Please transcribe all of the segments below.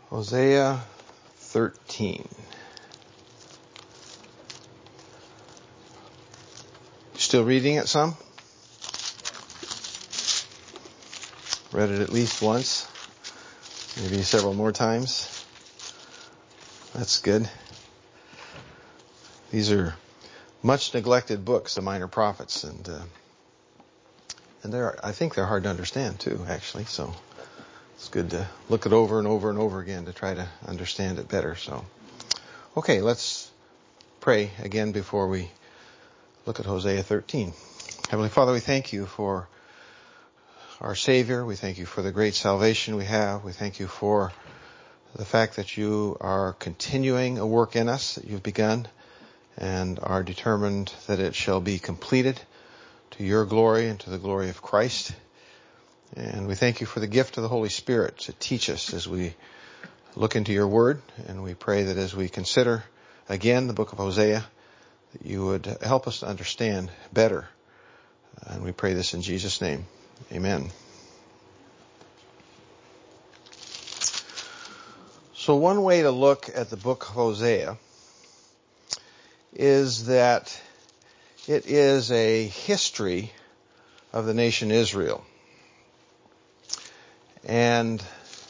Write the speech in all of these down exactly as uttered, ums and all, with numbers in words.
Hosea thirteen. Still reading it some? Read it at least once, maybe several more times. That's good. These are much neglected books, the Minor Prophets, and uh, and they're I think they're hard to understand too, actually. So it's good to look it over and over and over again to try to understand it better. So, okay, let's pray again before we look at Hosea thirteen. Heavenly Father, we thank you for our Savior. We thank you for the great salvation we have. We thank you for the fact that you are continuing a work in us that you've begun and are determined that it shall be completed to your glory and to the glory of Christ. And we thank you for the gift of the Holy Spirit to teach us as we look into your word. And we pray that as we consider again the book of Hosea, that you would help us to understand better. And we pray this in Jesus' name. Amen. So one way to look at the book of Hosea is that it is a history of the nation Israel. And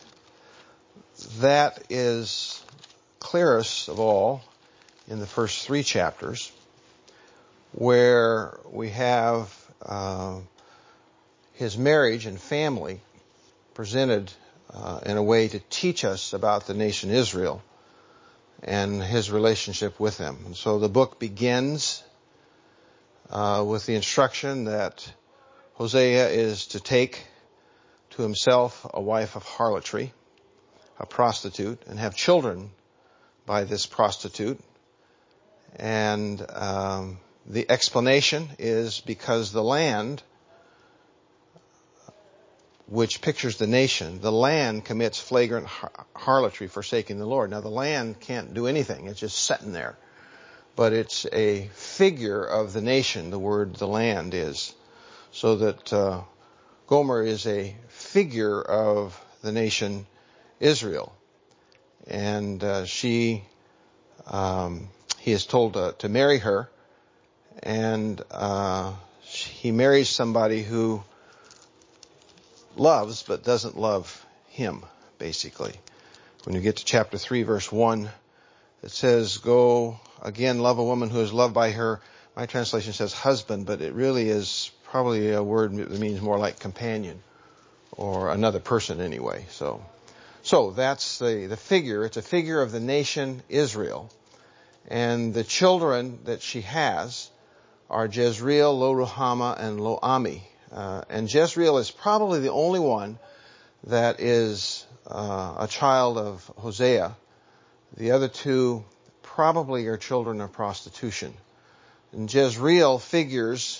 that is clearest of all in the first three chapters, where we have uh, his marriage and family presented uh, in a way to teach us about the nation Israel and his relationship with them. And so the book begins uh, with the instruction that Hosea is to take to himself a wife of harlotry, a prostitute, and have children by this prostitute. And um, the explanation is because the land, which pictures the nation, the land commits flagrant harlotry, forsaking the Lord. Now, the land can't do anything. It's just sitting there. But it's a figure of the nation, the word the land is. So that uh, Gomer is a figure of the nation Israel. And uh, she, um, he is told to, to marry her. And uh, he marries somebody who loves but doesn't love him, basically. When you get to chapter three, verse one, it says, go again, love a woman who is loved by her. My translation says husband, but it really is probably a word that means more like companion or another person anyway. So, so that's the, the figure. It's a figure of the nation Israel. And the children that she has are Jezreel, Lo-Ruhamah, and Lo-Ami. Uh, and Jezreel is probably the only one that is uh, a child of Hosea. The other two probably are children of prostitution. And Jezreel figures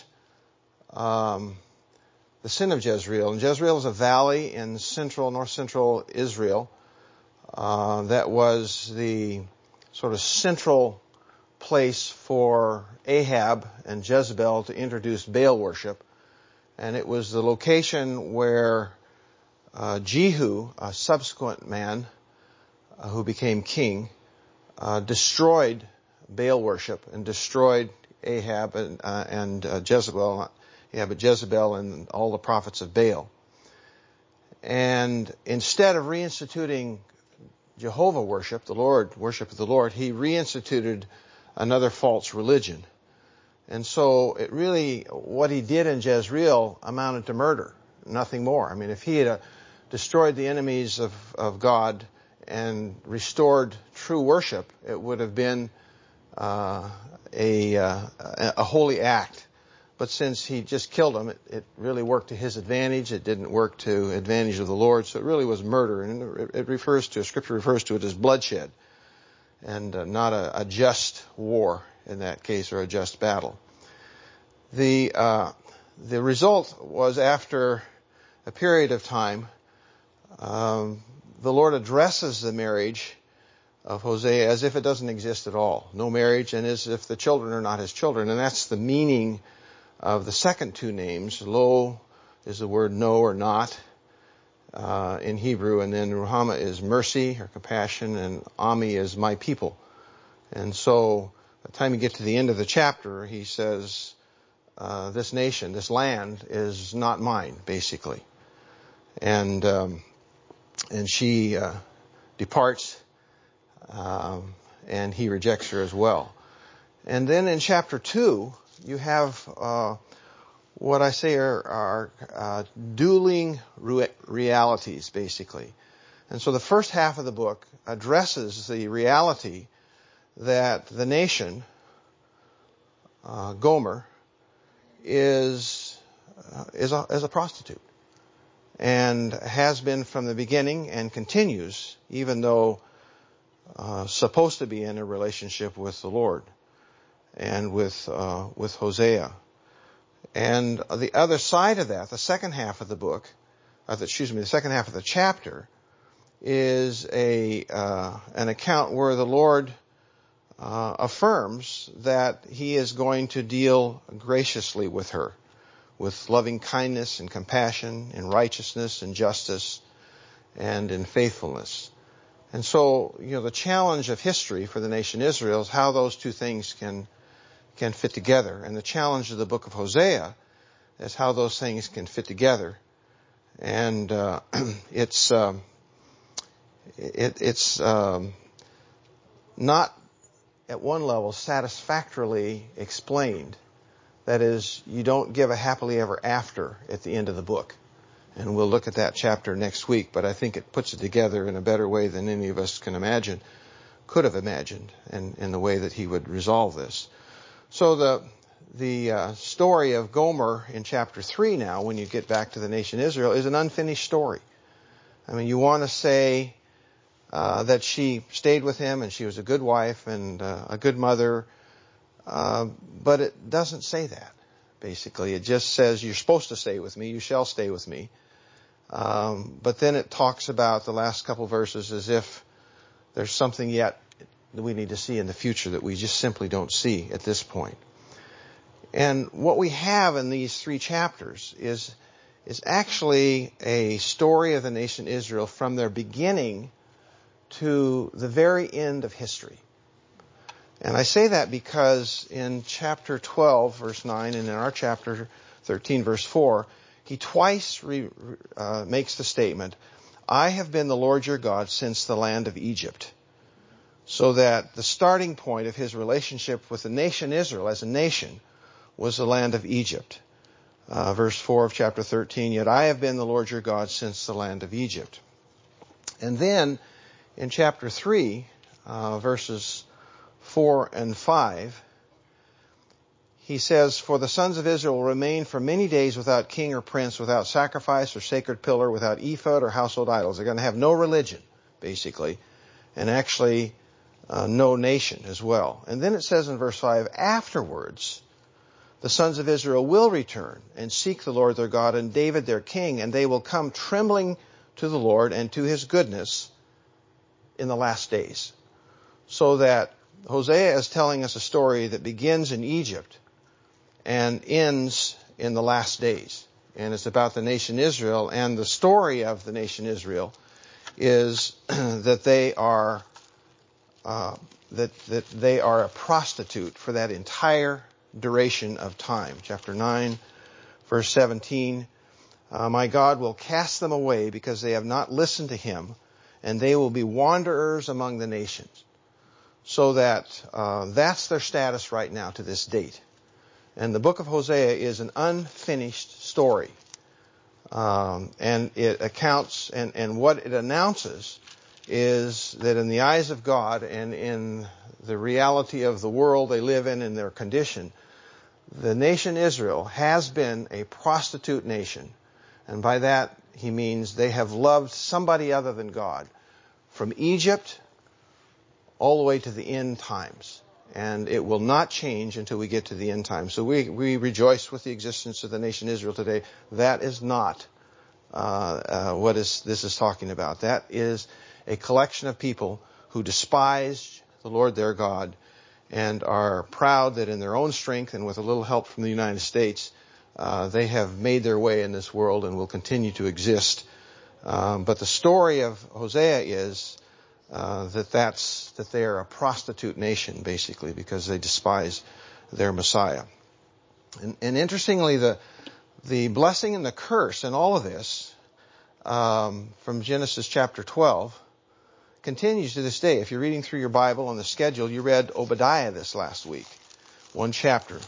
um, the sin of Jezreel. And Jezreel is a valley in central, north-central Israel uh, that was the sort of central place for Ahab and Jezebel to introduce Baal worship. And it was the location where uh, Jehu, a subsequent man uh, who became king, uh, destroyed Baal worship and destroyed Ahab and, uh, and uh, Jezebel, not Ahab, but Jezebel and all the prophets of Baal. And instead of reinstituting Jehovah worship, the Lord, worship of the Lord, he reinstituted another false religion. And so it really, what he did in Jezreel amounted to murder, nothing more. I mean, if he had uh, destroyed the enemies of, of God and restored true worship, it would have been uh, a, uh, a holy act. But since he just killed them, it, it really worked to his advantage. It didn't work to advantage of the Lord. So it really was murder. And it, it refers to, Scripture refers to it as bloodshed and uh, not a, a just war in that case, or a just battle. The uh, the result was, after a period of time, um, the Lord addresses the marriage of Hosea as if it doesn't exist at all. No marriage, and as if the children are not his children. And that's the meaning of the second two names. Lo is the word no or not, uh, in Hebrew, and then Ruhamah is mercy or compassion, and Ami is my people. And so by the time you get to the end of the chapter, he says, uh, this nation, this land is not mine, basically. And um, and she uh, departs, um, and he rejects her as well. And then in chapter two, you have uh, what I say are, are uh, dueling re- realities, basically. And so the first half of the book addresses the reality that the nation, uh, Gomer, is uh, is, a, is a prostitute, and has been from the beginning and continues, even though uh, supposed to be in a relationship with the Lord and with uh, with Hosea. And the other side of that, the second half of the book, uh, the, excuse me, the second half of the chapter, is a uh, an account where the Lord uh, affirms that He is going to deal graciously with her, with loving kindness and compassion, in righteousness and justice, and in faithfulness. And so, you know, the challenge of history for the nation Israel is how those two things can can fit together. And the challenge of the book of Hosea is how those things can fit together. And uh, it's um, it, it's um, not at one level satisfactorily explained. That is, you don't give a happily ever after at the end of the book. And we'll look at that chapter next week, but I think it puts it together in a better way than any of us can imagine, could have imagined, in, in the way that he would resolve this. So the the uh, story of Gomer in chapter three now, when you get back to the nation Israel, is an unfinished story. I mean, you want to say uh, that she stayed with him and she was a good wife and uh, a good mother, uh, but it doesn't say that, basically. It just says, you're supposed to stay with me, you shall stay with me. Um, but then it talks about the last couple verses as if there's something yet that we need to see in the future that we just simply don't see at this point. And what we have in these three chapters is is actually a story of the nation Israel from their beginning to the very end of history. And I say that because in chapter twelve, verse nine, and in our chapter thirteen, verse four, he twice re, uh, makes the statement, I have been the Lord your God since the land of Egypt. So that the starting point of his relationship with the nation Israel as a nation was the land of Egypt. Uh, verse four of chapter thirteen, yet I have been the Lord your God since the land of Egypt. And then in chapter three, uh, verses four and five, he says, for the sons of Israel will remain for many days without king or prince, without sacrifice or sacred pillar, without ephod or household idols. They're going to have no religion, basically, and actually Uh, no nation as well. And then it says in verse five, afterwards, the sons of Israel will return and seek the Lord their God and David their king, and they will come trembling to the Lord and to his goodness in the last days. So that Hosea is telling us a story that begins in Egypt and ends in the last days. And it's about the nation Israel, and the story of the nation Israel is that they are Uh, that that they are a prostitute for that entire duration of time. Chapter nine, verse seventeen, uh, my God will cast them away because they have not listened to him, and they will be wanderers among the nations. So that uh, that's their status right now to this date. And the book of Hosea is an unfinished story. Um, and it accounts, and, and what it announces is that in the eyes of God and in the reality of the world they live in and their condition, the nation Israel has been a prostitute nation. And by that he means they have loved somebody other than God, from Egypt all the way to the end times. And it will not change until we get to the end times. So we, we rejoice with the existence of the nation Israel today. That is not uh, uh, what is this is talking about. That is a collection of people who despise the Lord their God and are proud that in their own strength and with a little help from the United States, uh, they have made their way in this world and will continue to exist Um, but the story of Hosea is uh, that that's that they are a prostitute nation, basically, because they despise their Messiah. And, and interestingly, the the blessing and the curse in all of this, um, from Genesis chapter twelve, continues to this day. If you're reading through your Bible on the schedule, you read Obadiah this last week, one chapter.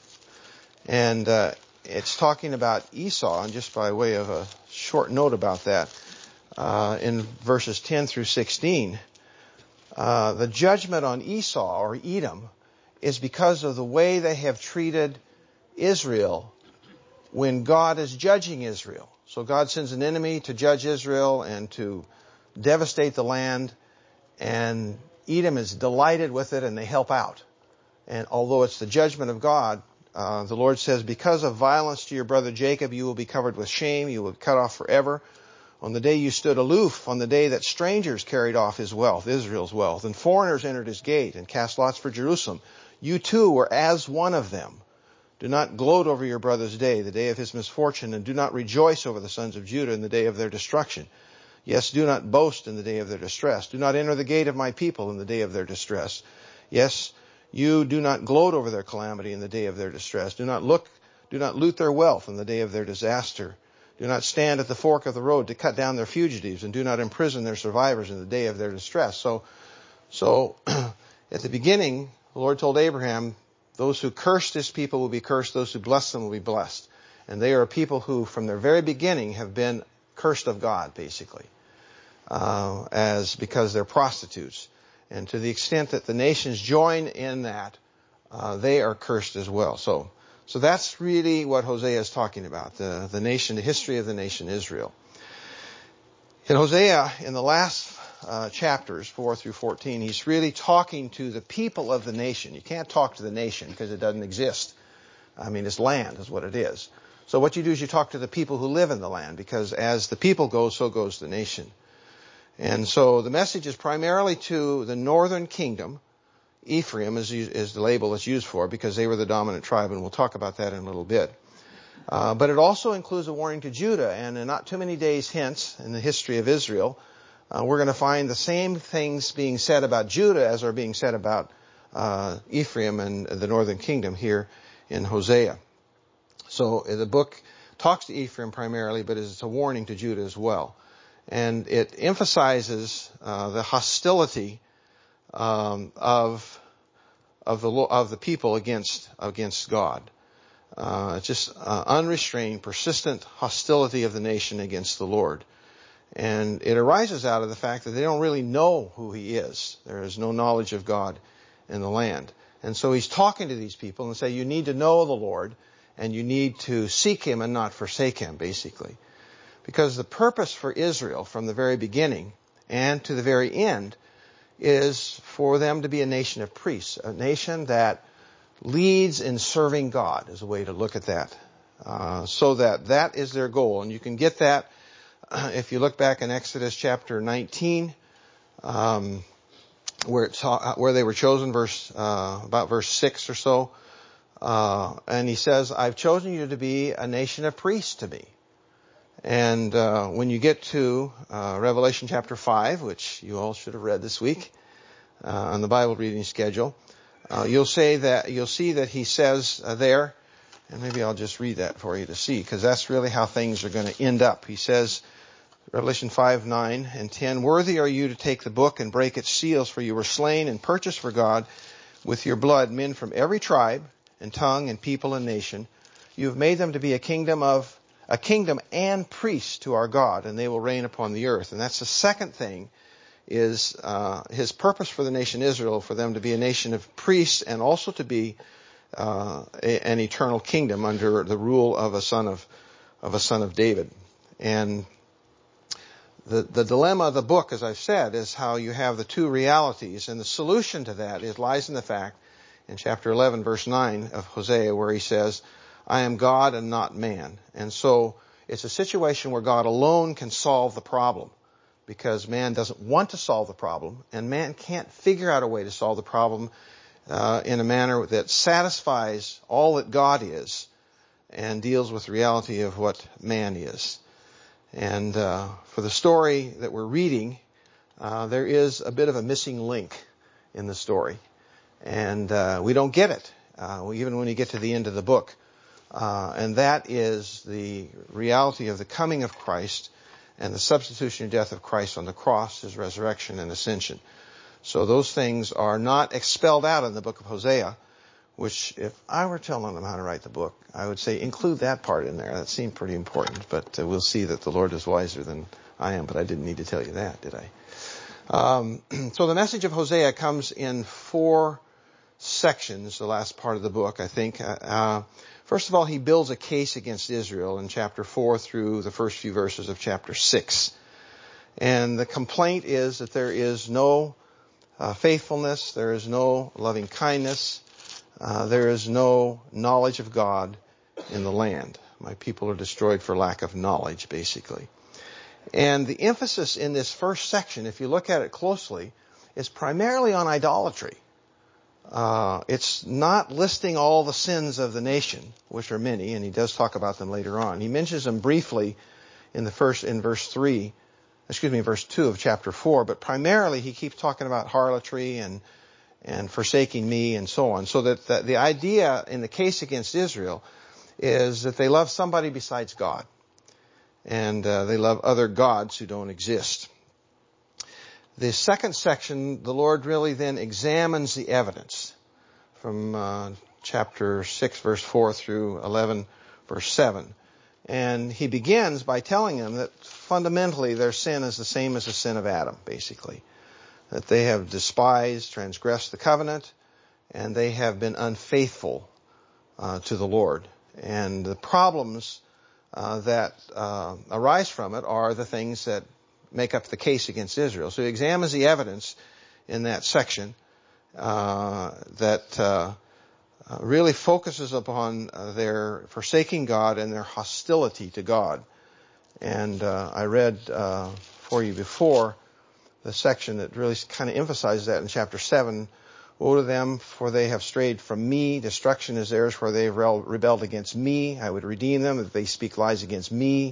And uh, it's talking about Esau, and just by way of a short note about that, uh, in verses ten through sixteen, uh, the judgment on Esau, or Edom, is because of the way they have treated Israel when God is judging Israel. So God sends an enemy to judge Israel and to devastate the land, and Edom is delighted with it, and they help out. And although it's the judgment of God, uh, the Lord says, because of violence to your brother Jacob, you will be covered with shame, you will be cut off forever. On the day you stood aloof, on the day that strangers carried off his wealth, Israel's wealth, and foreigners entered his gate and cast lots for Jerusalem, you too were as one of them. Do not gloat over your brother's day, the day of his misfortune, and do not rejoice over the sons of Judah in the day of their destruction. Yes, do not boast in the day of their distress. Do not enter the gate of my people in the day of their distress. Yes, you do not gloat over their calamity in the day of their distress. Do not look, do not loot their wealth in the day of their disaster. Do not stand at the fork of the road to cut down their fugitives, and do not imprison their survivors in the day of their distress. So, so at the beginning, the Lord told Abraham, those who curse this people will be cursed, those who bless them will be blessed. And they are a people who, from their very beginning, have been cursed of God, basically, uh, as because they're prostitutes. And to the extent that the nations join in that, uh, they are cursed as well. So, so that's really what Hosea is talking about, the, the nation, the history of the nation Israel. In Hosea, in the last uh, chapters, four through fourteen, he's really talking to the people of the nation. You can't talk to the nation because it doesn't exist. I mean, it's land is what it is. So what you do is you talk to the people who live in the land, because as the people go, so goes the nation. And so the message is primarily to the northern kingdom. Ephraim is, is the label that's used for, because they were the dominant tribe, and we'll talk about that in a little bit. Uh, but it also includes a warning to Judah, and in not too many days hence, in the history of Israel, uh, we're going to find the same things being said about Judah as are being said about uh, Ephraim and the northern kingdom here in Hosea. So the book talks to Ephraim primarily, but it's a warning to Judah as well. And it emphasizes uh, the hostility um, of of the of the people against against God. Uh, it's just uh, unrestrained, persistent hostility of the nation against the Lord. And it arises out of the fact that they don't really know who He is. There is no knowledge of God in the land. And so He's talking to these people and say, you need to know the Lord, and you need to seek Him and not forsake Him, basically. Because the purpose for Israel from the very beginning and to the very end is for them to be a nation of priests, a nation that leads in serving God, is a way to look at that. Uh, so that that is their goal. And you can get that uh, if you look back in Exodus chapter nineteen, um, where it's, uh, where they were chosen, verse uh, about verse six or so. Uh, and He says, I've chosen you to be a nation of priests to me. And uh, when you get to uh, Revelation chapter five, which you all should have read this week uh, on the Bible reading schedule, uh, you'll say that you'll see that He says uh, there, and maybe I'll just read that for you to see, because that's really how things are going to end up. He says, Revelation five, nine and ten, worthy are you to take the book and break its seals, for you were slain and purchased for God with your blood men from every tribe and tongue and people and nation. You have made them to be a kingdom of a kingdom and priests to our God, and they will reign upon the earth. And that's the second thing, is uh, His purpose for the nation Israel, for them to be a nation of priests and also to be uh, a, an eternal kingdom under the rule of a son of of a son of David. And the the dilemma of the book, as I've said, is how you have the two realities, and the solution to that is lies in the fact in chapter eleven, verse nine of Hosea, where he says, I am God and not man. And so it's a situation where God alone can solve the problem, because man doesn't want to solve the problem, and man can't figure out a way to solve the problem uh, in a manner that satisfies all that God is and deals with the reality of what man is. And uh, for the story that we're reading, uh, there is a bit of a missing link in the story. And uh, we don't get it, uh, even when you get to the end of the book. Uh, and that is the reality of the coming of Christ and the substitutionary death of Christ on the cross, his resurrection and ascension. So those things are not expelled out in the book of Hosea, which if I were telling them how to write the book, I would say include that part in there. That seemed pretty important, but uh, we'll see that the Lord is wiser than I am, but I didn't need to tell you that, did I? Um, so the message of Hosea comes in four sections, the last part of the book, I think. Uh, first of all, he builds a case against Israel in chapter four through the first few verses of chapter six. And the complaint is that there is no uh, faithfulness, there is no loving kindness, uh, there is no knowledge of God in the land. My people are destroyed for lack of knowledge, basically. And the emphasis in this first section, if you look at it closely, is primarily on idolatry. Uh, it's not listing all the sins of the nation, which are many, and he does talk about them later on. He mentions them briefly in the first, in verse three, excuse me, verse two of chapter four, but primarily he keeps talking about harlotry and, and forsaking me and so on. So that the, the idea in the case against Israel is that they love somebody besides God. And uh, they love other gods who don't exist. The second section, the Lord really then examines the evidence from uh, chapter six, verse four through eleven, verse seven. And he begins by telling them that fundamentally their sin is the same as the sin of Adam, basically. That they have despised, transgressed the covenant, and they have been unfaithful uh, to the Lord. And the problems uh, that uh, arise from it are the things that make up the case against Israel. So he examines the evidence in that section uh, that uh, uh, really focuses upon uh, their forsaking God and their hostility to God. And uh, I read uh, for you before the section that really kind of emphasizes that in chapter seven. Woe to them, for they have strayed from me. Destruction is theirs, for they have rebelled against me. I would redeem them if they speak lies against me.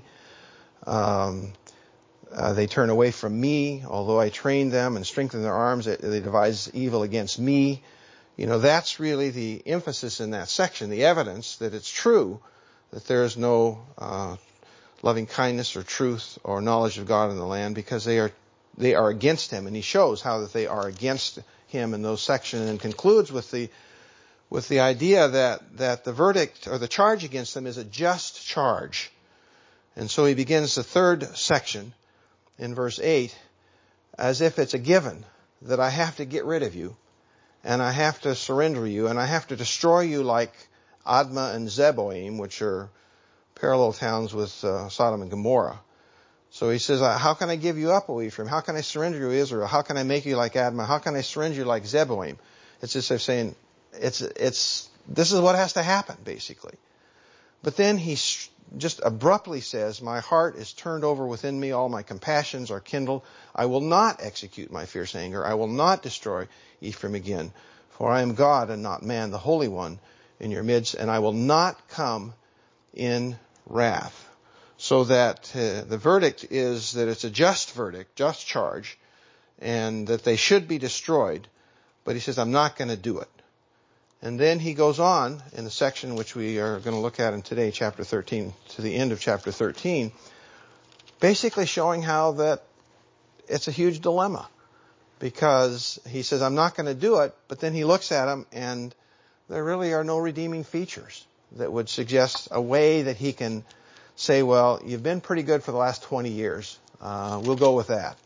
Um, Uh, they turn away from me, although I train them and strengthen their arms, they, they devise evil against me. You know, that's really the emphasis in that section, the evidence that it's true that there is no uh, loving kindness or truth or knowledge of God in the land, because they are they are against him, and he shows how that they are against him in those sections, and concludes with the with the idea that that the verdict or the charge against them is a just charge. And so he begins the third section in verse eight, as if it's a given that I have to get rid of you, and I have to surrender you, and I have to destroy you like Admah and Zeboim, which are parallel towns with uh, Sodom and Gomorrah. So he says, how can I give you up, O Ephraim? How can I surrender you, Israel? How can I make you like Admah? How can I surrender you like Zeboim? It's just like saying, it's, it's, this is what has to happen, basically. But then he just abruptly says, my heart is turned over within me, all my compassions are kindled. I will not execute my fierce anger. I will not destroy Ephraim again, for I am God and not man, the Holy One in your midst, and I will not come in wrath. So that uh, the verdict is that it's a just verdict, just charge, and that they should be destroyed. But he says, I'm not going to do it. And then he goes on in the section which we are going to look at in today, chapter thirteen, to the end of chapter thirteen, basically showing how that it's a huge dilemma. Because he says, I'm not going to do it, but then he looks at them and there really are no redeeming features that would suggest a way that he can say, well, you've been pretty good for the last twenty years. Uh, we'll go with that.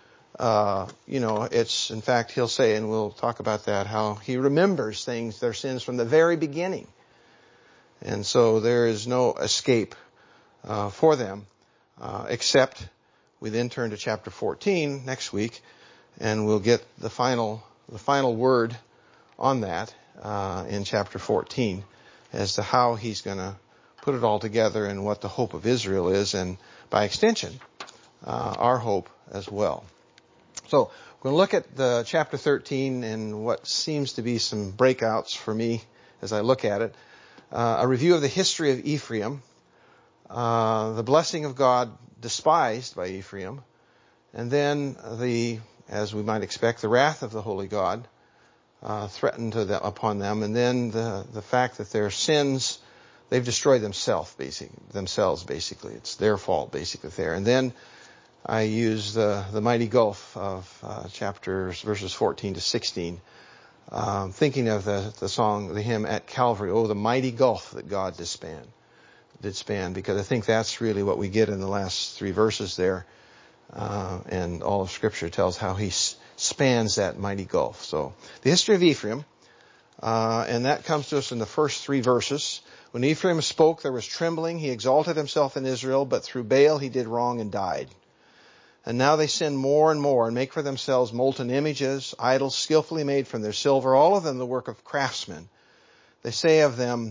Uh, you know, it's, in fact, he'll say, and we'll talk about that, how he remembers things, their sins from the very beginning. And so there is no escape uh, for them, uh, except we then turn to chapter fourteen next week, and we'll get the final, the final word on that uh, in chapter fourteen as to how he's going to put it all together and what the hope of Israel is, and by extension, uh, our hope as well. So we're going to look at the chapter thirteen and what seems to be some breakouts for me as I look at it. Uh, a review of the history of Ephraim, uh, the blessing of God despised by Ephraim, and then the, as we might expect, the wrath of the holy God uh, threatened to them, upon them, and then the the fact that their sins, they've destroyed themselves, basically. Themselves, basically. It's their fault, basically, there. And then I use the the mighty gulf of uh, chapters verses fourteen to sixteen, um, thinking of the the song, the hymn At Calvary. Oh, the mighty gulf that God did span, did span, because I think that's really what we get in the last three verses there. Uh, and all of Scripture tells how he s- spans that mighty gulf. So the history of Ephraim, uh, and that comes to us in the first three verses. When Ephraim spoke, there was trembling. He exalted himself in Israel, but through Baal he did wrong and died. And now they sin more and more and make for themselves molten images, idols skillfully made from their silver, all of them the work of craftsmen. They say of them,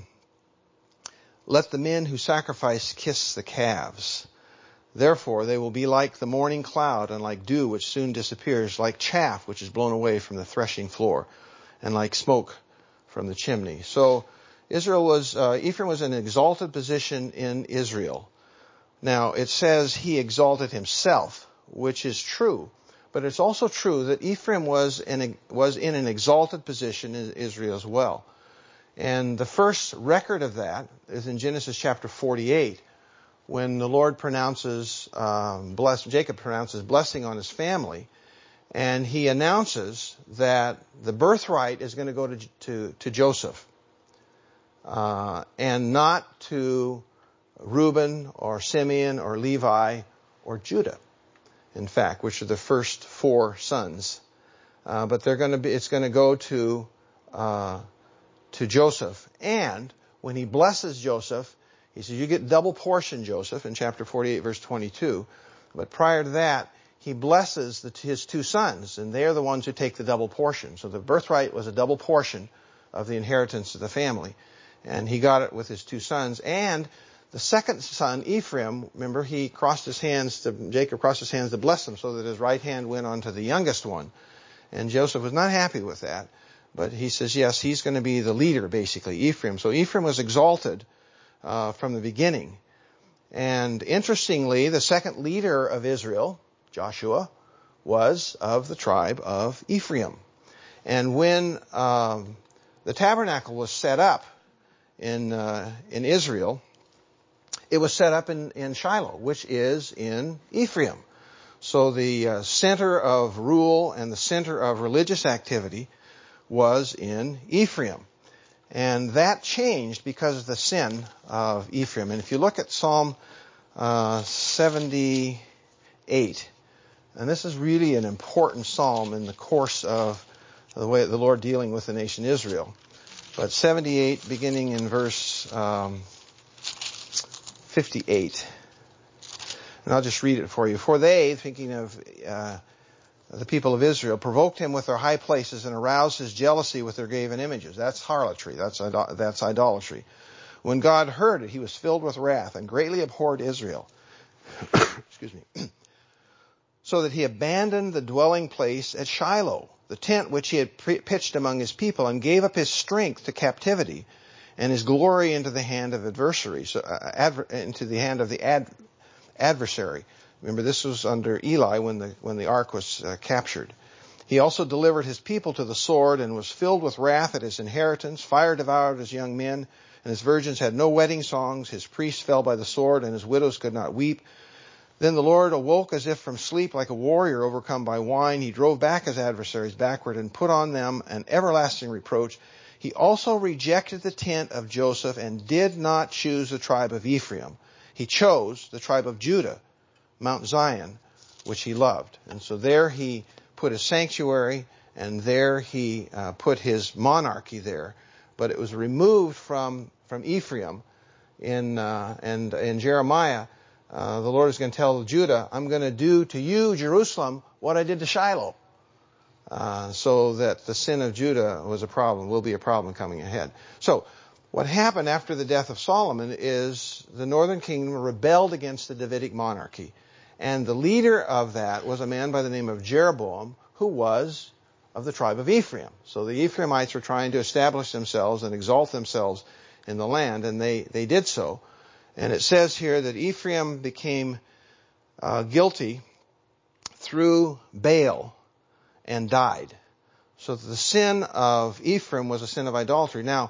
let the men who sacrifice kiss the calves. Therefore they will be like the morning cloud and like dew which soon disappears, like chaff which is blown away from the threshing floor, and like smoke from the chimney. So Israel was, uh, Ephraim was in an exalted position in Israel. Now it says he exalted himself, which is true, but it's also true that Ephraim was in a, was in an exalted position in Israel as well. And the first record of that is in Genesis chapter forty-eight, when the Lord pronounces, um, bless, Jacob pronounces blessing on his family, and he announces that the birthright is going to go to, to, to Joseph, uh, and not to Reuben or Simeon or Levi or Judah, in fact, which are the first four sons. Uh, but they're going to be, it's going to go to, uh, to Joseph. And when he blesses Joseph, he says, you get double portion, Joseph, in chapter forty-eight, verse twenty-two. But prior to that, he blesses the, his two sons, and they're the ones who take the double portion. So the birthright was a double portion of the inheritance of the family. And he got it with his two sons. And the second son, Ephraim, remember, he crossed his hands to, Jacob crossed his hands to bless him so that his right hand went on to the youngest one. And Joseph was not happy with that. But he says, yes, he's going to be the leader, basically, Ephraim. So Ephraim was exalted uh, from the beginning. And interestingly, the second leader of Israel, Joshua, was of the tribe of Ephraim. And when um, the tabernacle was set up in uh, in Israel, it was set up in, in Shiloh, which is in Ephraim. So the uh, center of rule and the center of religious activity was in Ephraim. And that changed because of the sin of Ephraim. And if you look at Psalm uh, seventy-eight, and this is really an important psalm in the course of the way the Lord dealing with the nation Israel. But seventy-eight, beginning in verse um, fifty-eight. And I'll just read it for you. For they, thinking of uh, the people of Israel, provoked him with their high places and aroused his jealousy with their graven images. That's harlotry. That's, that's idolatry. When God heard it, he was filled with wrath and greatly abhorred Israel. Excuse me. So that he abandoned the dwelling place at Shiloh, the tent which he had pre- pitched among his people, and gave up his strength to captivity and his glory into the hand of adversaries, uh, adver- into the hand of the ad- adversary. Remember, this was under Eli when the when the ark was uh, captured. He also delivered his people to the sword and was filled with wrath at his inheritance. Fire devoured his young men, and his virgins had no wedding songs. His priests fell by the sword, and his widows could not weep. Then the Lord awoke as if from sleep, like a warrior overcome by wine. He drove back his adversaries backward and put on them an everlasting reproach. He also rejected the tent of Joseph and did not choose the tribe of Ephraim. He chose the tribe of Judah, Mount Zion, which he loved. And so there he put his sanctuary, and there he uh, put his monarchy there. But it was removed from, from Ephraim. In, uh, and in Jeremiah, uh, the Lord is going to tell Judah, I'm going to do to you, Jerusalem, what I did to Shiloh. Uh, so that the sin of Judah was a problem, will be a problem coming ahead. So, what happened after the death of Solomon is the northern kingdom rebelled against the Davidic monarchy. And the leader of that was a man by the name of Jeroboam, who was of the tribe of Ephraim. So the Ephraimites were trying to establish themselves and exalt themselves in the land, and they, they did so. And it says here that Ephraim became uh, guilty through Baal and died. So the sin of Ephraim was a sin of idolatry. Now,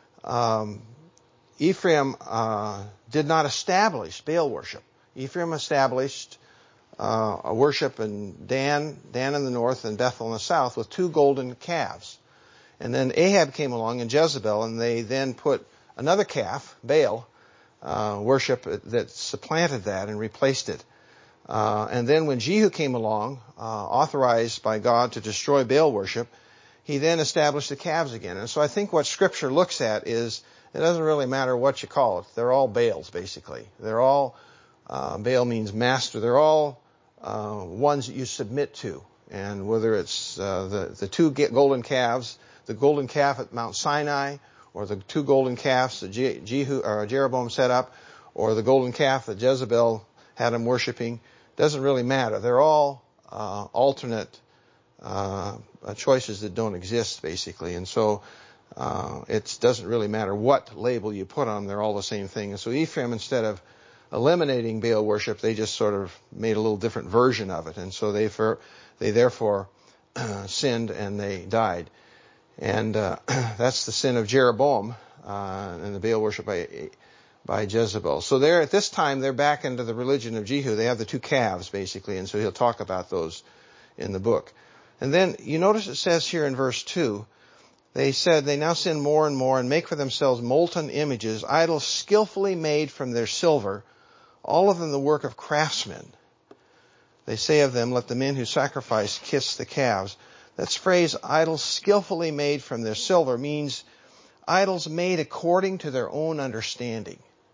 um, Ephraim uh, did not establish Baal worship. Ephraim established uh, a worship in Dan, Dan in the north and Bethel in the south with two golden calves. And then Ahab came along and Jezebel, and they then put another calf, Baal, uh, worship that supplanted that and replaced it. Uh, and then when Jehu came along, uh, authorized by God to destroy Baal worship, he then established the calves again. And so I think what Scripture looks at is it doesn't really matter what you call it. They're all Baals, basically. They're all, uh, Baal means master. They're all uh, ones that you submit to. And whether it's uh, the, the two golden calves, the golden calf at Mount Sinai, or the two golden calves that Jehu, or Jeroboam set up, or the golden calf that Jezebel had him worshiping, doesn't really matter. They're all uh, alternate uh, choices that don't exist, basically. And so uh, it doesn't really matter what label you put on them. They're all the same thing. And so Ephraim, instead of eliminating Baal worship, they just sort of made a little different version of it. And so they, for, they therefore uh, sinned and they died. And uh, that's the sin of Jeroboam uh, and the Baal worship by by Jezebel. So they're at this time they're back into the religion of Jehu. They have the two calves basically, and so he'll talk about those in the book. And then you notice it says here in verse two, they said they now sin more and more and make for themselves molten images, idols skillfully made from their silver, all of them the work of craftsmen. They say of them, let the men who sacrifice kiss the calves. That phrase, idols skillfully made from their silver, means idols made according to their own understanding.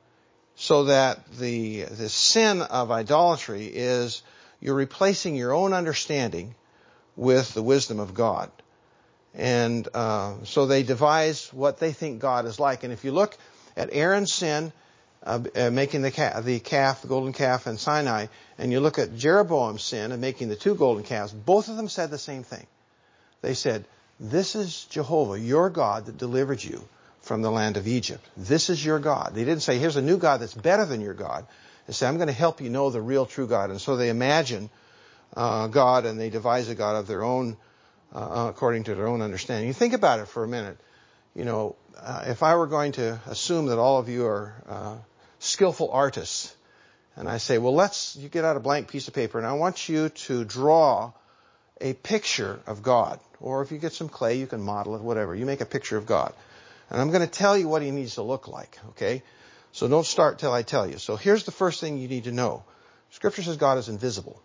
So that the, the sin of idolatry is you're replacing your own understanding with the wisdom of God. And uh, so they devise what they think God is like. And if you look at Aaron's sin, uh, uh, making the calf, the calf, the golden calf in Sinai, and you look at Jeroboam's sin and making the two golden calves, both of them said the same thing. They said, this is Jehovah, your God, that delivered you from the land of Egypt. This is your God. They didn't say, here's a new God that's better than your God. They said, I'm going to help you know the real true God. And so they imagine uh, God and they devise a God of their own, uh, according to their own understanding. You think about it for a minute. You know, uh, if I were going to assume that all of you are uh, skillful artists, and I say, well, let's, you get out a blank piece of paper and I want you to draw a picture of God. Or if you get some clay, you can model it, whatever. You make a picture of God. And I'm going to tell you what he needs to look like, okay? So don't start till I tell you. So here's the first thing you need to know. Scripture says God is invisible.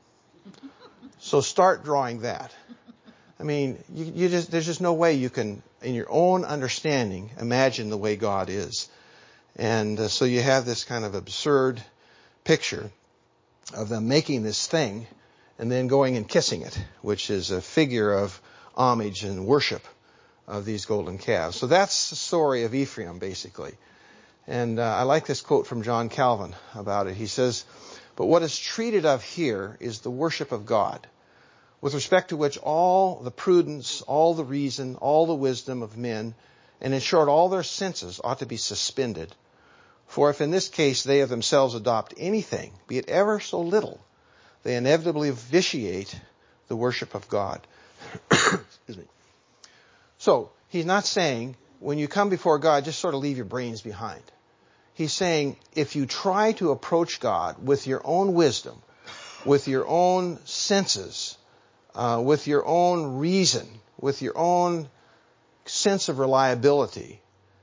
So start drawing that. I mean, you, you just, there's just no way you can, in your own understanding, imagine the way God is. And uh, so you have this kind of absurd picture of them making this thing and then going and kissing it, which is a figure of homage and worship of these golden calves. So that's the story of Ephraim, basically. And uh, I like this quote from John Calvin about it. He says, but what is treated of here is the worship of God, with respect to which all the prudence, all the reason, all the wisdom of men, and in short, all their senses ought to be suspended. For if in this case they of themselves adopt anything, be it ever so little, they inevitably vitiate the worship of God. Excuse me. So, he's not saying, when you come before God, just sort of leave your brains behind. He's saying, if you try to approach God with your own wisdom, with your own senses, uh, with your own reason, with your own sense of reliability,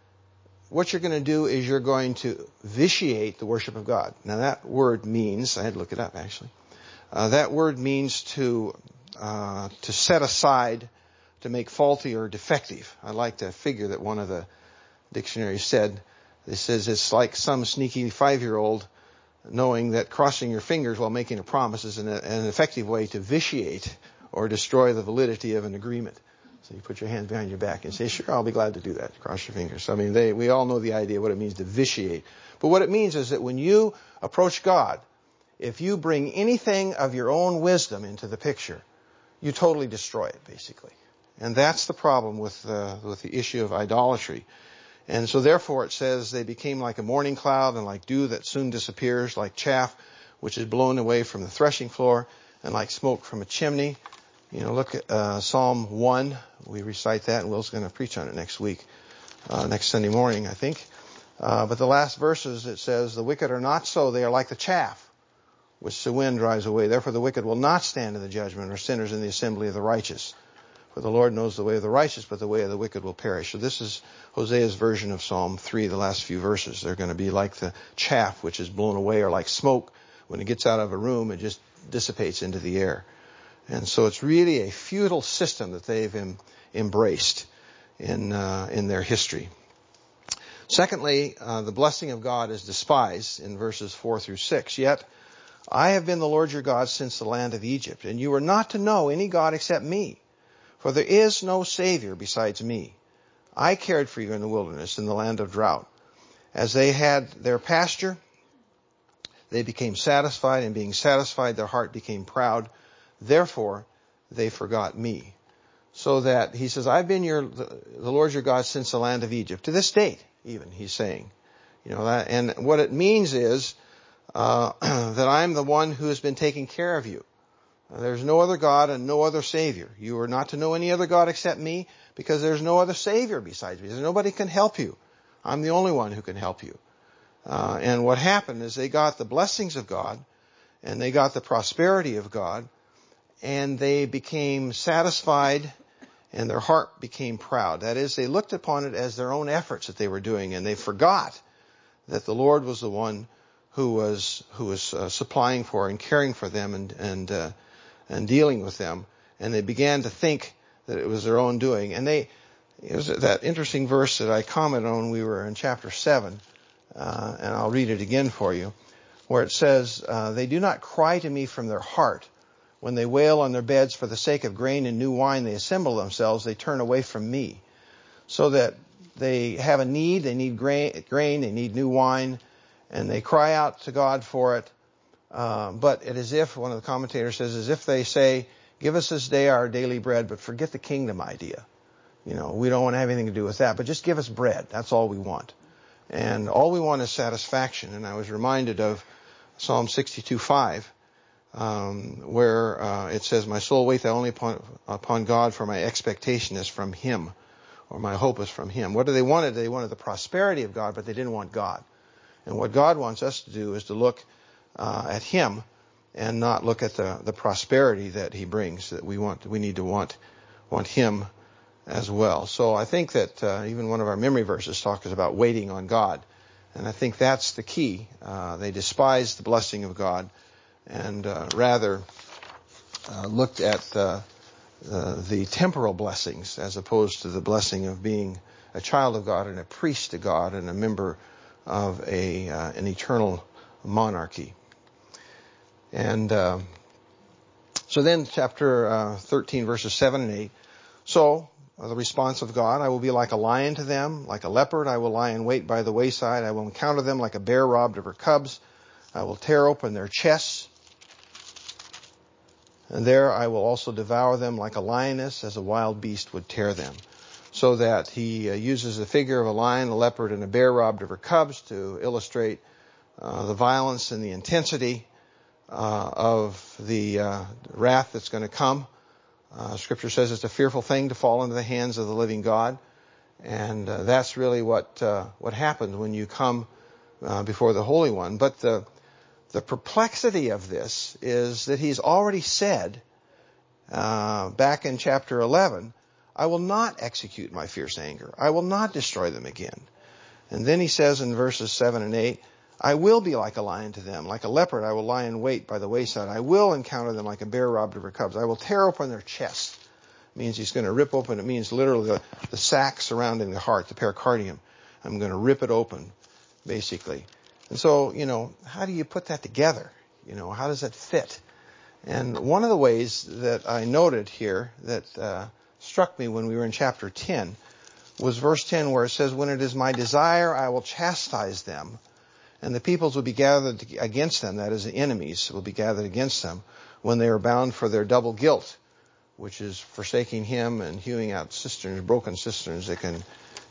what you're going to do is you're going to vitiate the worship of God. Now that word means, I had to look it up actually, uh, that word means to uh, to set aside, to make faulty or defective. I like the figure that one of the dictionaries said. It says it's like some sneaky five-year-old knowing that crossing your fingers while making a promise is an, an effective way to vitiate or destroy the validity of an agreement. So you put your hands behind your back and say, sure, I'll be glad to do that. Cross your fingers. So, I mean, they, we all know the idea, what it means to vitiate. But what it means is that when you approach God, if you bring anything of your own wisdom into the picture, you totally destroy it, basically. And that's the problem with, uh, with the issue of idolatry. And so therefore it says they became like a morning cloud and like dew that soon disappears, like chaff which is blown away from the threshing floor, and like smoke from a chimney. You know, look at uh, Psalm one. We recite that, and Will's going to preach on it next week, uh, next Sunday morning, I think. Uh, but the last verses, it says, the wicked are not so. They are like the chaff which the wind drives away. Therefore the wicked will not stand in the judgment, or sinners in the assembly of the righteous. For the Lord knows the way of the righteous, but the way of the wicked will perish. So this is Hosea's version of Psalm three, the last few verses. They're going to be like the chaff which is blown away, or like smoke. When it gets out of a room, it just dissipates into the air. And so it's really a futile system that they've em- embraced in uh, in their history. Secondly, uh, the blessing of God is despised in verses four through six. Yet I have been the Lord your God since the land of Egypt, and you are not to know any God except me, for there is no Savior besides me. I cared for you in the wilderness, in the land of drought. As they had their pasture, they became satisfied, and being satisfied, their heart became proud. Therefore, they forgot me. So that, he says, I've been your, the Lord your God since the land of Egypt. To this date, even, he's saying. You know, that, and what it means is, uh, that I'm the one who has been taking care of you. There's no other God and no other Savior. You are not to know any other God except me, because there's no other Savior besides me. There's nobody can help you. I'm the only one who can help you. Uh, and what happened is they got the blessings of God, and they got the prosperity of God, and they became satisfied, and their heart became proud. That is, they looked upon it as their own efforts that they were doing, and they forgot that the Lord was the one who was who was uh, supplying for and caring for them and and uh, and dealing with them. And they began to think that it was their own doing. And they, it was that interesting verse that I commented on when we were in chapter seven, uh, and I'll read it again for you, where it says, uh, they do not cry to me from their heart. When they wail on their beds for the sake of grain and new wine, they assemble themselves, they turn away from me. So that they have a need, they need grain, grain they need new wine, and they cry out to God for it. Uh, but it is if, one of the commentators says, as if they say, give us this day our daily bread, but forget the kingdom idea. You know, we don't want to have anything to do with that, but just give us bread. That's all we want. And all we want is satisfaction. And I was reminded of Psalm sixty-two five, um, where uh, it says, my soul wait thou only upon, upon God, for my expectation is from Him, or my hope is from Him. What do they wanted? They wanted the prosperity of God, but they didn't want God. And what God wants us to do is to look uh, at Him and not look at the, the prosperity that He brings. That we want, we need to want want Him as well. So I think that uh, even one of our memory verses talks about waiting on God, and I think that's the key. Uh, they despised the blessing of God, and uh, rather uh, looked at uh, uh, the temporal blessings as opposed to the blessing of being a child of God and a priest to God and a member of a uh, an eternal monarchy. And uh, so then chapter uh, thirteen, verses seven and eight. So uh, the response of God, I will be like a lion to them, like a leopard. I will lie in wait by the wayside. I will encounter them like a bear robbed of her cubs. I will tear open their chests. And there I will also devour them like a lioness, as a wild beast would tear them. So that he uh, uses the figure of a lion, a leopard, and a bear robbed of her cubs to illustrate uh, the violence and the intensity uh, of the uh, wrath that's going to come. Uh, Scripture says it's a fearful thing to fall into the hands of the living God, and uh, that's really what uh, what happens when you come uh, before the Holy One. But the the perplexity of this is that He's already said uh, back in chapter eleven, I will not execute my fierce anger. I will not destroy them again. And then He says in verses seven and eight, I will be like a lion to them. Like a leopard, I will lie in wait by the wayside. I will encounter them like a bear robbed of her cubs. I will tear open their chests. It means He's going to rip open. It means literally the, the sac surrounding the heart, the pericardium. I'm going to rip it open, basically. And so, you know, how do you put that together? You know, how does that fit? And one of the ways that I noted here that uh, struck me when we were in chapter ten was verse ten, where it says, when it is my desire, I will chastise them, and the peoples will be gathered against them, that is, the enemies will be gathered against them, when they are bound for their double guilt, which is forsaking Him and hewing out cisterns, broken cisterns that can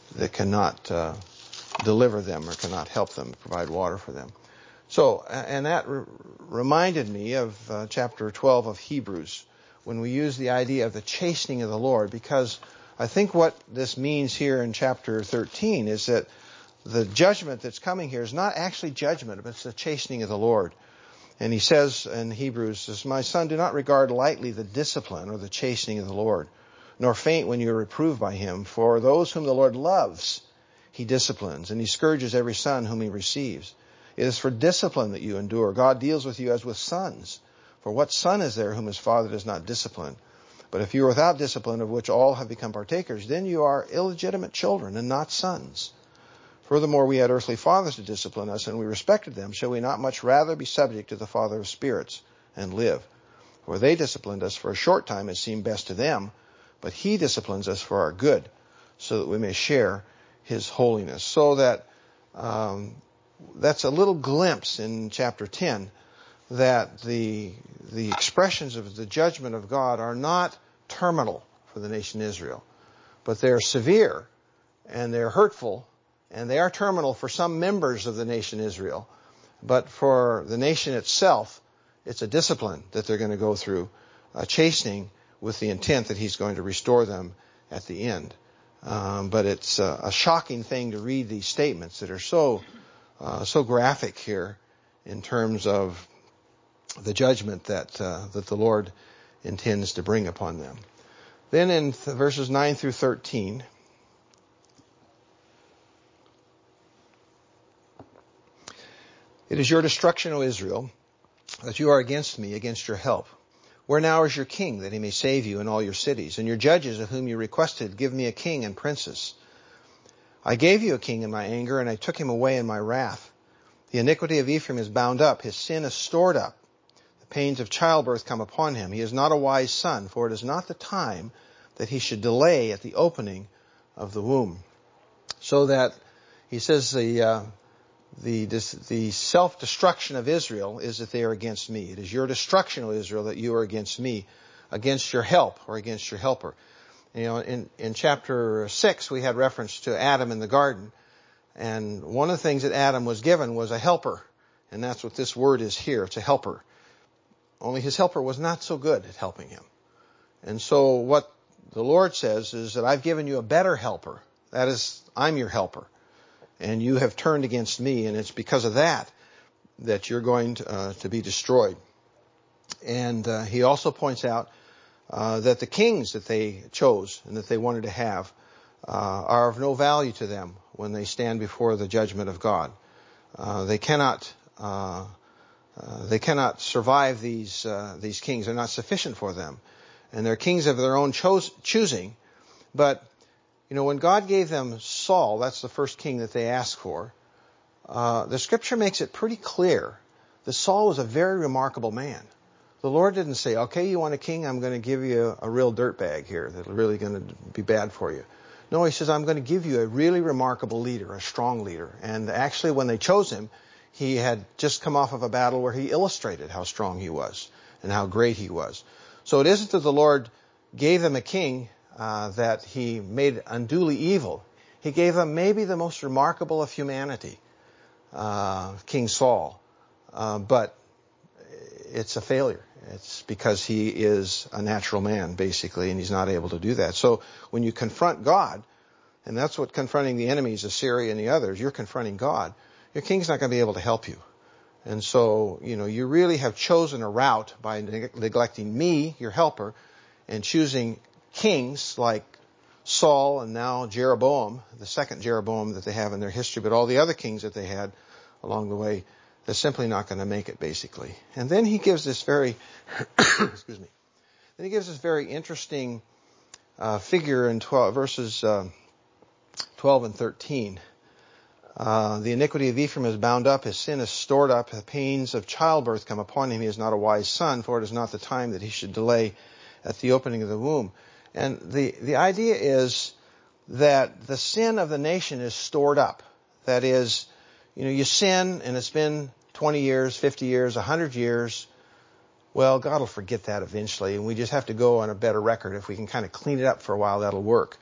that cannot uh, deliver them or cannot help them, provide water for them. So, and that re- reminded me of uh, chapter twelve of Hebrews, when we use the idea of the chastening of the Lord, because I think what this means here in chapter thirteen is that the judgment that's coming here is not actually judgment, but it's the chastening of the Lord. And he says in Hebrews, says, "My son, do not regard lightly the discipline or the chastening of the Lord, nor faint when you are reproved by him. For those whom the Lord loves, he disciplines, and he scourges every son whom he receives. It is for discipline that you endure. God deals with you as with sons. For what son is there whom his father does not discipline? But if you are without discipline, of which all have become partakers, then you are illegitimate children and not sons. Furthermore, we had earthly fathers to discipline us, and we respected them. Shall we not much rather be subject to the Father of spirits and live? For they disciplined us for a short time, it seemed best to them, but he disciplines us for our good, so that we may share his holiness." So that um, that's a little glimpse in chapter ten, that the the expressions of the judgment of God are not terminal for the nation Israel, but they're severe and they're hurtful, and they are terminal for some members of the nation Israel. But for the nation itself, it's a discipline that they're going to go through, a chastening with the intent that he's going to restore them at the end. Um, but it's a, a shocking thing to read these statements that are so uh, so graphic here in terms of the judgment that uh, that the Lord intends to bring upon them. Then in th- verses nine through thirteen, "It is your destruction, O Israel, that you are against me, against your help. Where now is your king, that he may save you in all your cities? And your judges, of whom you requested, give me a king and princes. I gave you a king in my anger, and I took him away in my wrath. The iniquity of Ephraim is bound up, his sin is stored up. The pains of childbirth come upon him. He is not a wise son, for it is not the time that he should delay at the opening of the womb." So that, he says, the... Uh, The, the self-destruction of Israel is that they are against me. It is your destruction, O Israel, that you are against me, against your help or against your helper. You know, in, in chapter six, we had reference to Adam in the garden. And one of the things that Adam was given was a helper. And that's what this word is here. It's a helper. Only his helper was not so good at helping him. And so what the Lord says is that I've given you a better helper. That is, I'm your helper. And you have turned against me, and it's because of that that you're going to, uh, to be destroyed. And uh, he also points out uh, that the kings that they chose and that they wanted to have uh, are of no value to them when they stand before the judgment of God. Uh, they cannot uh, uh, they cannot survive these uh, these kings. They're not sufficient for them, and they're kings of their own cho- choosing, but you know, when God gave them Saul, that's the first king that they asked for, uh, the scripture makes it pretty clear that Saul was a very remarkable man. The Lord didn't say, okay, you want a king, I'm going to give you a, a real dirtbag here that's really going to be bad for you. No, he says, I'm going to give you a really remarkable leader, a strong leader. And actually, when they chose him, he had just come off of a battle where he illustrated how strong he was and how great he was. So it isn't that the Lord gave them a king Uh, that he made unduly evil. He gave them maybe the most remarkable of humanity, uh, King Saul. Uh, but it's a failure. It's because he is a natural man, basically, and he's not able to do that. So when you confront God, and that's what confronting the enemies, Assyria and the others, you're confronting God, your king's not going to be able to help you. And so, you know, you really have chosen a route by neg- neglecting me, your helper, and choosing kings like Saul and now Jeroboam, the second Jeroboam that they have in their history, but all the other kings that they had along the way, they're simply not going to make it, basically. And then he gives this very, excuse me, then he gives this very interesting uh, figure in twelve, verses uh, twelve and thirteen. Uh, the iniquity of Ephraim is bound up, his sin is stored up, the pains of childbirth come upon him. He is not a wise son, for it is not the time that he should delay at the opening of the womb. And the, the idea is that the sin of the nation is stored up. That is, you know, you sin and it's been twenty years, fifty years, one hundred years. Well, God will forget that eventually, and we just have to go on a better record. If we can kind of clean it up for a while, that'll work.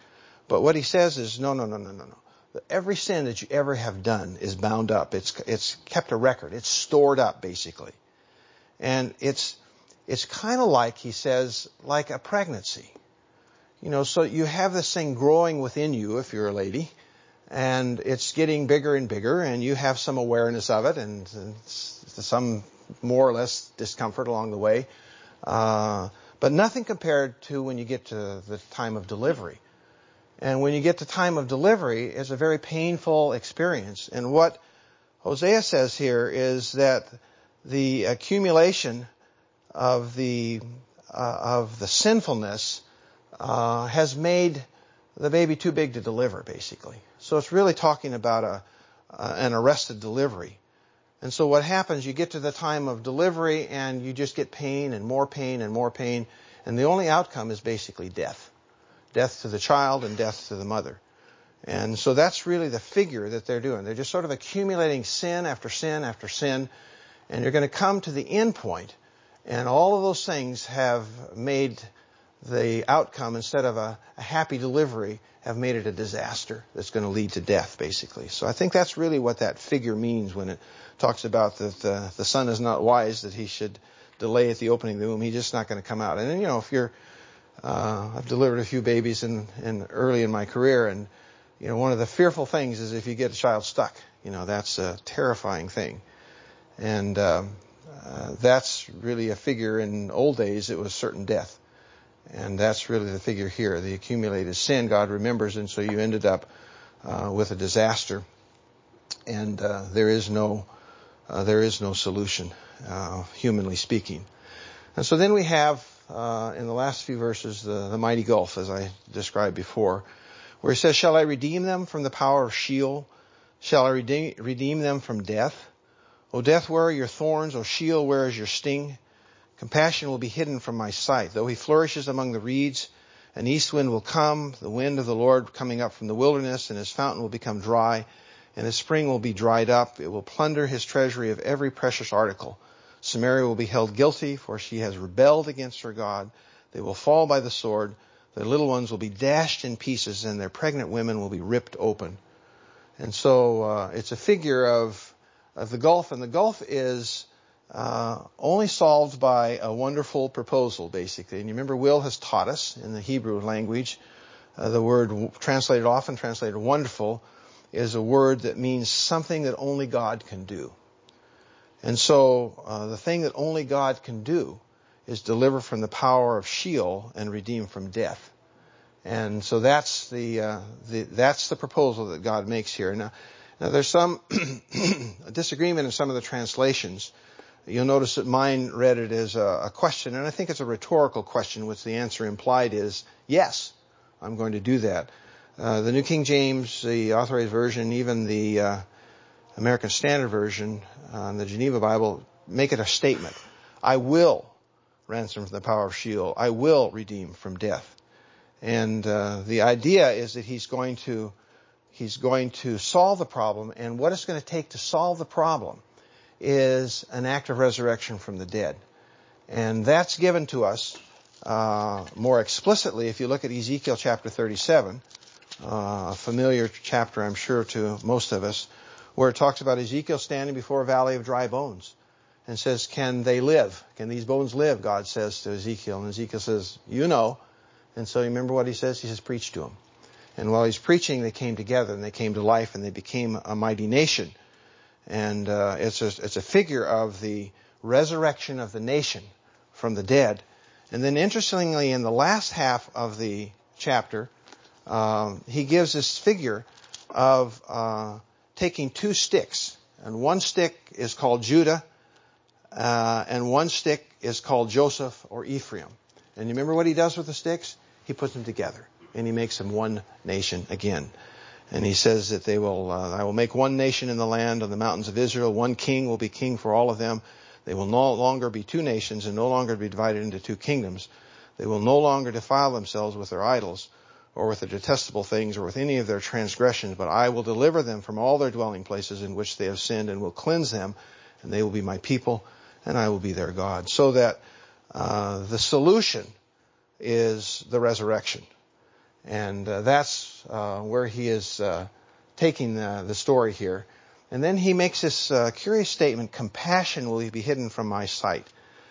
But what he says is, no, no, no, no, no, no. Every sin that you ever have done is bound up. It's it's kept a record. It's stored up, basically. And it's it's kind of like, he says, like a pregnancy. You know, so you have this thing growing within you, if you're a lady, and it's getting bigger and bigger, and you have some awareness of it, and, and some more or less discomfort along the way. Uh, but nothing compared to when you get to the time of delivery. And when you get to time of delivery, it's a very painful experience. And what Hosea says here is that the accumulation of the uh, of the sinfulness uh, has made the baby too big to deliver, basically. So it's really talking about a uh, an arrested delivery. And so what happens? You get to the time of delivery, and you just get pain and more pain and more pain, and the only outcome is basically death. Death to the child and death to the mother. And so that's really the figure that they're doing. They're just sort of accumulating sin after sin after sin. And you're going to come to the end point, and all of those things have made the outcome, instead of a, a happy delivery, have made it a disaster that's going to lead to death, basically. So I think that's really what that figure means when it talks about that the, the son is not wise, that he should delay at the opening of the womb. He's just not going to come out. And then, you know, if you're Uh, I've delivered a few babies in, in early in my career, and you know, one of the fearful things is if you get a child stuck. You know, that's a terrifying thing, and um, uh, that's really a figure. In old days, it was certain death, and that's really the figure here. The accumulated sin God remembers, and so you ended up uh, with a disaster, and uh, there is no uh, there is no solution, uh, humanly speaking. And so then we have, Uh, in the last few verses, the, the mighty gulf, as I described before, where he says, shall I redeem them from the power of Sheol? Shall I redeem, redeem them from death? O death, where are your thorns? O Sheol, where is your sting? Compassion will be hidden from my sight. Though he flourishes among the reeds, an east wind will come, the wind of the Lord coming up from the wilderness, and his fountain will become dry, and his spring will be dried up. It will plunder his treasury of every precious article. Samaria will be held guilty, for she has rebelled against her God. They will fall by the sword. Their little ones will be dashed in pieces, and their pregnant women will be ripped open. And so uh, it's a figure of, of the gulf, and the gulf is uh, only solved by a wonderful proposal, basically. And you remember, Will has taught us in the Hebrew language, uh, the word translated, often translated wonderful, is a word that means something that only God can do. And so uh, the thing that only God can do is deliver from the power of Sheol and redeem from death. And so that's the, uh, the that's the proposal that God makes here. Now, now there's some disagreement in some of the translations. You'll notice that mine read it as a, a question, and I think it's a rhetorical question, which the answer implied is, yes, I'm going to do that. Uh, the New King James, the Authorized Version, even the uh, American Standard Version, uh, and the Geneva Bible, make it a statement. I will ransom from the power of Sheol. I will redeem from death. And uh, the idea is that he's going to he's going to solve the problem, and what it's going to take to solve the problem is an act of resurrection from the dead. And that's given to us uh, more explicitly if you look at Ezekiel chapter thirty-seven, uh, a familiar chapter, I'm sure, to most of us, where it talks about Ezekiel standing before a valley of dry bones and says, can they live? Can these bones live? God says to Ezekiel. And Ezekiel says, you know. And so you remember what he says? He says, preach to them. And while he's preaching, they came together and they came to life and they became a mighty nation. And uh, it's, a, it's a figure of the resurrection of the nation from the dead. And then interestingly, in the last half of the chapter, um, he gives this figure of uh, taking two sticks. And one stick is called Judah, uh, and one stick is called Joseph or Ephraim. And you remember what he does with the sticks? He puts them together, and he makes them one nation again. And he says that they will, uh, I will make one nation in the land on the mountains of Israel. One king will be king for all of them. They will no longer be two nations and no longer be divided into two kingdoms. They will no longer defile themselves with their idols or with their detestable things or with any of their transgressions, but I will deliver them from all their dwelling places in which they have sinned and will cleanse them, and they will be my people, and I will be their God. So that uh, the solution is the resurrection. And uh, that's uh, where he is uh, taking the, the story here. And then he makes this uh, curious statement, compassion will be hidden from my sight.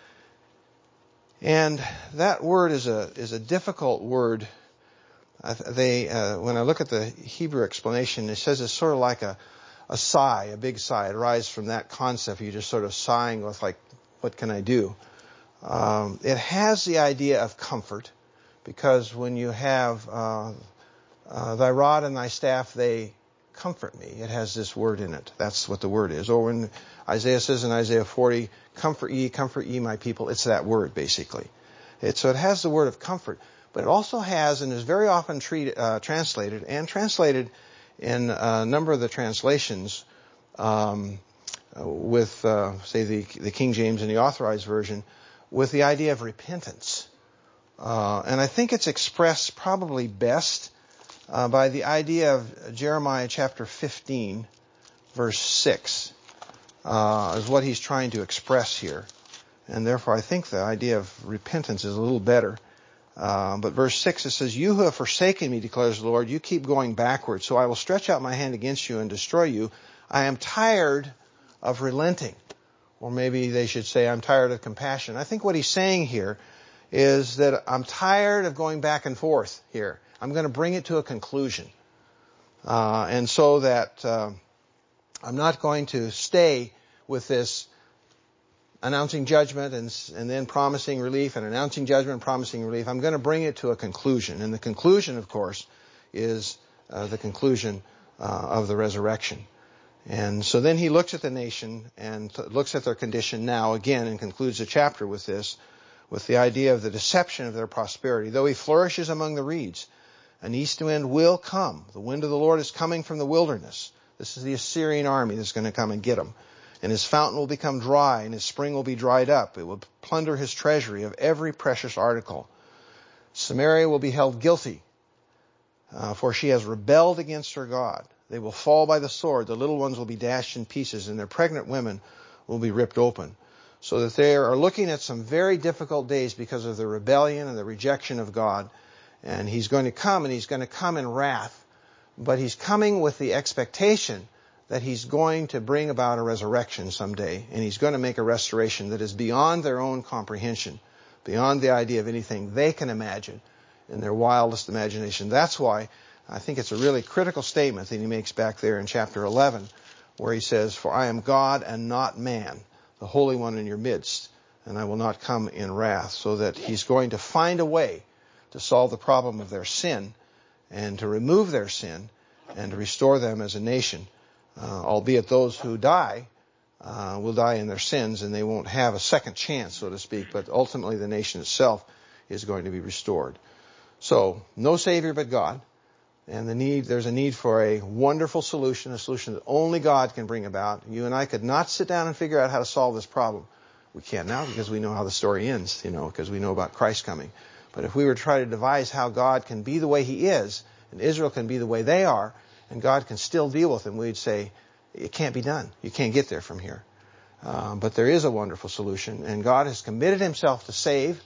And that word is a is a difficult word. Uh, they uh, when I look at the Hebrew explanation, it says it's sort of like a, a sigh, a big sigh. It arises from that concept. You're just sort of sighing with like, what can I do? Um, it has the idea of comfort, because when you have uh, uh, thy rod and thy staff, they comfort me. It has this word in it. That's what the word is. Or when Isaiah says in Isaiah forty, comfort ye, comfort ye my people, it's that word basically. It, so it has the word of comfort, but it also has, and is very often treat, uh, translated, and translated in a number of the translations um, with, uh, say, the, the King James and the Authorized Version, with the idea of repentance. Uh, and I think it's expressed probably best uh, by the idea of Jeremiah chapter fifteen, verse six, uh, is what he's trying to express here. And therefore I think the idea of repentance is a little better. Uh, but verse six, it says, you who have forsaken me, declares the Lord, you keep going backward, so I will stretch out my hand against you and destroy you. I am tired of relenting. Or maybe they should say, I'm tired of compassion. I think what he's saying here is that I'm tired of going back and forth here. I'm going to bring it to a conclusion. Uh, and so that uh, I'm not going to stay with this announcing judgment and, and then promising relief, and announcing judgment and promising relief. I'm going to bring it to a conclusion. And the conclusion, of course, is uh, the conclusion uh, of the resurrection. And so then he looks at the nation and t- looks at their condition now again, and concludes the chapter with this, with the idea of the deception of their prosperity. Though he flourishes among the reeds, an east wind will come. The wind of the Lord is coming from the wilderness. This is the Assyrian army that's going to come and get him. And his fountain will become dry, and his spring will be dried up. It will plunder his treasury of every precious article. Samaria will be held guilty, uh, for she has rebelled against her God. They will fall by the sword. The little ones will be dashed in pieces, and their pregnant women will be ripped open. So that they are looking at some very difficult days because of the rebellion and the rejection of God. And he's going to come, and he's going to come in wrath. But he's coming with the expectation that he's going to bring about a resurrection someday, and he's going to make a restoration that is beyond their own comprehension, beyond the idea of anything they can imagine in their wildest imagination. That's why I think it's a really critical statement that he makes back there in chapter eleven, where he says, for I am God and not man, the Holy One in your midst, and I will not come in wrath. So that he's going to find a way to solve the problem of their sin, and to remove their sin, and to restore them as a nation. Uh, albeit those who die uh, will die in their sins, and they won't have a second chance, so to speak. But ultimately the nation itself is going to be restored. So, no Savior but God. And the need, there's a need for a wonderful solution, a solution that only God can bring about. You and I could not sit down and figure out how to solve this problem. We can now, because we know how the story ends, you know, because we know about Christ coming. But if we were to try to devise how God can be the way He is, and Israel can be the way they are, and God can still deal with them, we'd say, it can't be done. You can't get there from here. Uh, but there is a wonderful solution, and God has committed Himself to save.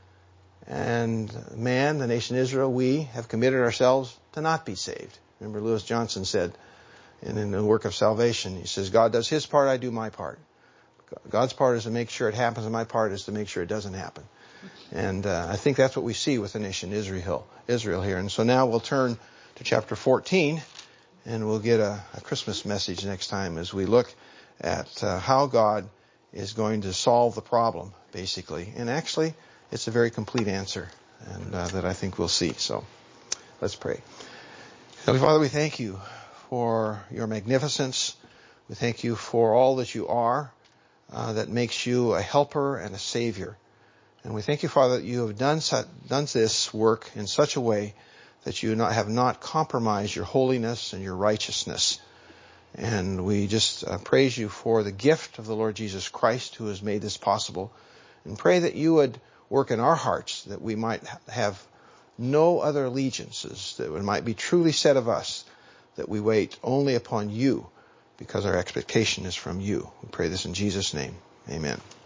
And man, the nation Israel, we have committed ourselves to not be saved. Remember, Lewis Johnson said in, in the work of salvation, he says, God does His part, I do my part. God's part is to make sure it happens, and my part is to make sure it doesn't happen. And uh, I think that's what we see with the nation Israel, Israel here. And so now we'll turn to chapter fourteen. And we'll get a, a Christmas message next time as we look at uh, how God is going to solve the problem, basically. And actually, it's a very complete answer, and uh, that I think we'll see. So, let's pray. Heavenly Father, we thank you for your magnificence. We thank you for all that you are, uh, that makes you a helper and a savior. And we thank you, Father, that you have done, su- done this work in such a way that you not, have not compromised your holiness and your righteousness. And we just uh, praise you for the gift of the Lord Jesus Christ, who has made this possible. And pray that you would work in our hearts, that we might have no other allegiances, that it might be truly said of us that we wait only upon you, because our expectation is from you. We pray this in Jesus' name. Amen.